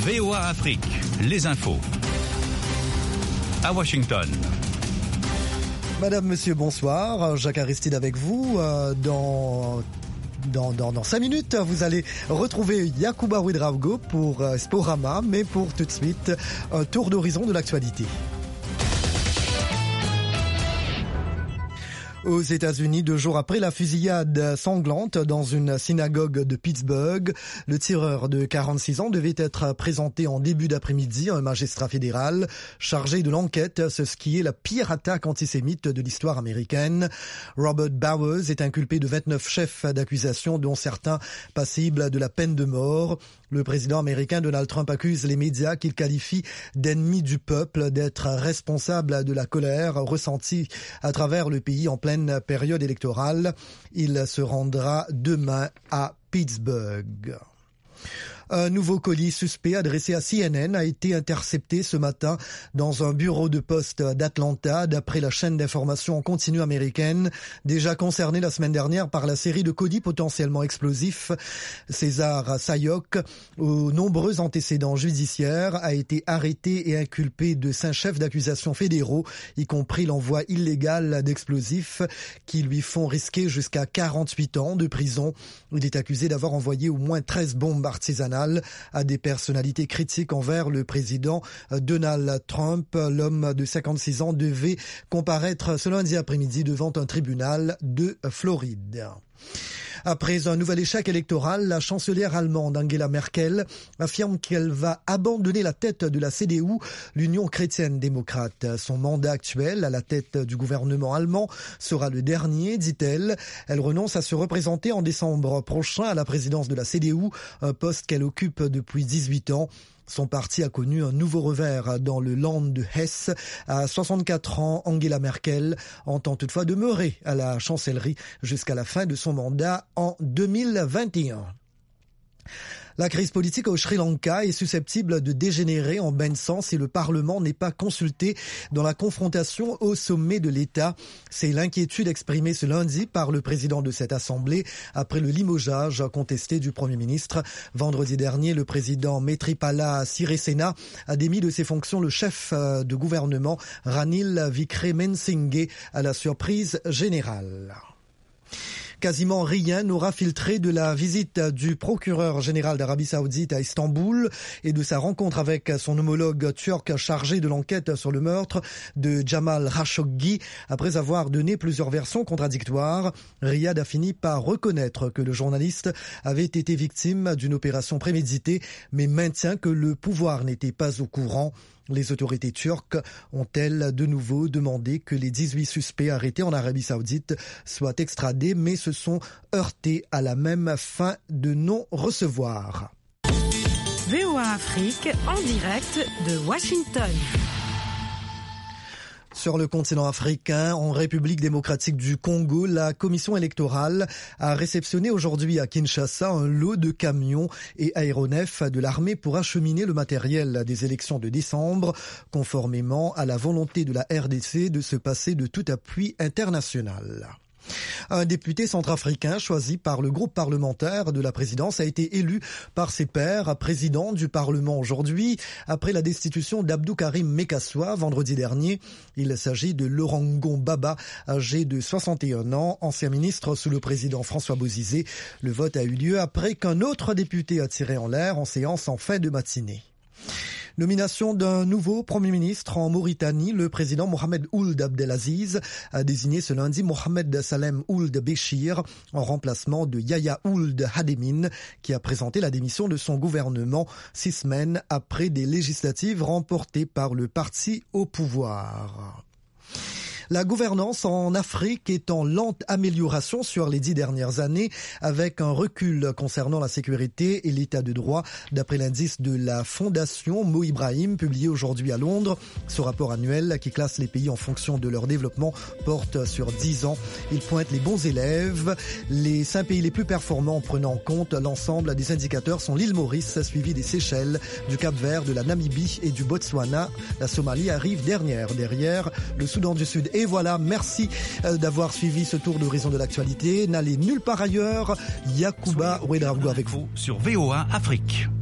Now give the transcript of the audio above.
VOA Afrique, les infos. À Washington. Madame, monsieur, bonsoir. Jacques Aristide avec vous. Dans 5 minutes, vous allez retrouver Yacouba Ouedraogo pour Sporama, mais pour tout de suite, un tour d'horizon de l'actualité. Aux États-Unis, 2 jours après la fusillade sanglante dans une synagogue de Pittsburgh, le tireur de 46 ans devait être présenté en début d'après-midi à un magistrat fédéral chargé de l'enquête sur ce qui est la pire attaque antisémite de l'histoire américaine. Robert Bowers est inculpé de 29 chefs d'accusation, dont certains passibles de la peine de mort. Le président américain Donald Trump accuse les médias qu'il qualifie d'ennemis du peuple, d'être responsables de la colère ressentie à travers le pays en pleine période électorale. Il se rendra demain à Pittsburgh. Un nouveau colis suspect adressé à CNN a été intercepté ce matin dans un bureau de poste d'Atlanta, d'après la chaîne d'information en continu américaine, déjà concernée la semaine dernière par la série de colis potentiellement explosifs. César Sayok, aux nombreux antécédents judiciaires, a été arrêté et inculpé de 5 chefs d'accusation fédéraux, y compris l'envoi illégal d'explosifs qui lui font risquer jusqu'à 48 ans de prison. Il est accusé d'avoir envoyé au moins 13 bombes artisanales à des personnalités critiques envers le président Donald Trump. L'homme de 56 ans devait comparaître ce lundi après-midi devant un tribunal de Floride. Après un nouvel échec électoral, la chancelière allemande Angela Merkel affirme qu'elle va abandonner la tête de la CDU, l'Union chrétienne-démocrate. Son mandat actuel à la tête du gouvernement allemand sera le dernier, dit-elle. Elle renonce à se représenter en décembre prochain à la présidence de la CDU, un poste qu'elle occupe depuis 18 ans. Son parti a connu un nouveau revers dans le Land de Hesse. À 64 ans, Angela Merkel entend toutefois demeurer à la chancellerie jusqu'à la fin de son mandat en 2021. La crise politique au Sri Lanka est susceptible de dégénérer en bain de sang si le Parlement n'est pas consulté dans la confrontation au sommet de l'État. C'est l'inquiétude exprimée ce lundi par le président de cette assemblée après le limogeage contesté du Premier ministre. Vendredi dernier, le président Maithripala Sirisena a démis de ses fonctions le chef de gouvernement Ranil Wickremesinghe à la surprise générale. Quasiment rien n'aura filtré de la visite du procureur général d'Arabie Saoudite à Istanbul et de sa rencontre avec son homologue turc chargé de l'enquête sur le meurtre de Jamal Khashoggi. Après avoir donné plusieurs versions contradictoires, Riyad a fini par reconnaître que le journaliste avait été victime d'une opération préméditée, mais maintient que le pouvoir n'était pas au courant. Les autorités turques ont-elles de nouveau demandé que les 18 suspects arrêtés en Arabie Saoudite soient extradés, mais se sont heurtés à la même fin de non-recevoir. VOA Afrique en direct de Washington. Sur le continent africain, en République démocratique du Congo, la commission électorale a réceptionné aujourd'hui à Kinshasa un lot de camions et aéronefs de l'armée pour acheminer le matériel des élections de décembre, conformément à la volonté de la RDC de se passer de tout appui international. Un député centrafricain choisi par le groupe parlementaire de la présidence a été élu par ses pairs président du Parlement aujourd'hui, après la destitution d'Abdou Karim Mekassoua vendredi dernier. Il s'agit de Laurent Baba, âgé de 61 ans, ancien ministre sous le président François Bozizé. Le vote a eu lieu après qu'un autre député a tiré en l'air en séance en fin de matinée. Nomination d'un nouveau Premier ministre en Mauritanie, le président Mohamed Ould Abdelaziz a désigné ce lundi Mohamed Salem Ould Béchir en remplacement de Yahya Ould Hademine, qui a présenté la démission de son gouvernement 6 semaines après des législatives remportées par le parti au pouvoir. La gouvernance en Afrique est en lente amélioration sur les 10 dernières années, avec un recul concernant la sécurité et l'état de droit, d'après l'indice de la Fondation Mo Ibrahim, publié aujourd'hui à Londres. Ce rapport annuel, qui classe les pays en fonction de leur développement, porte sur 10 ans. Il pointe les bons élèves. Les 5 pays les plus performants en prenant en compte l'ensemble des indicateurs sont l'île Maurice, suivi des Seychelles, du Cap-Vert, de la Namibie et du Botswana. La Somalie arrive derrière le Soudan du Sud. Et voilà, merci d'avoir suivi ce tour d'horizon de l'actualité. N'allez nulle part ailleurs. Yacouba Ouedraogo avec vous. Sur VOA Afrique.